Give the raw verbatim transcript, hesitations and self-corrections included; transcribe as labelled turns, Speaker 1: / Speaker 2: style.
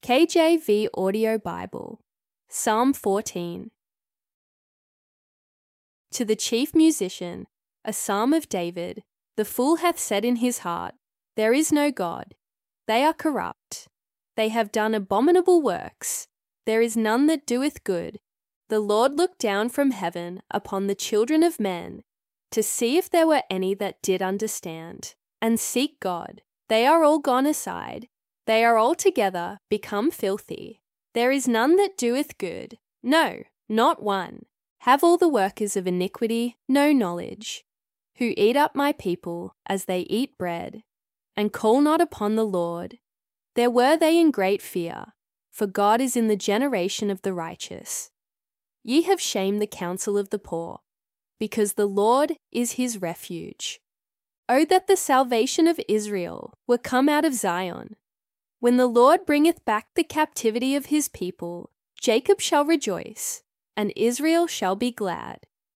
Speaker 1: K J V Audio Bible, Psalm fourteen. To the chief musician, a psalm of David. The fool hath said in his heart, There is no God. They are corrupt. They have done abominable works. There is none that doeth good. The Lord looked down from heaven upon the children of men, to see if there were any that did understand, and seek God. They are all gone aside. They are altogether become filthy. There is none that doeth good, no, not one. Have all the workers of iniquity no knowledge, who eat up my people as they eat bread, and call not upon the Lord. There were they in great fear, for God is in the generation of the righteous. Ye have shamed the counsel of the poor, because the Lord is his refuge. O that the salvation of Israel were come out of Zion! When the Lord bringeth back the captivity of his people, Jacob shall rejoice, and Israel shall be glad.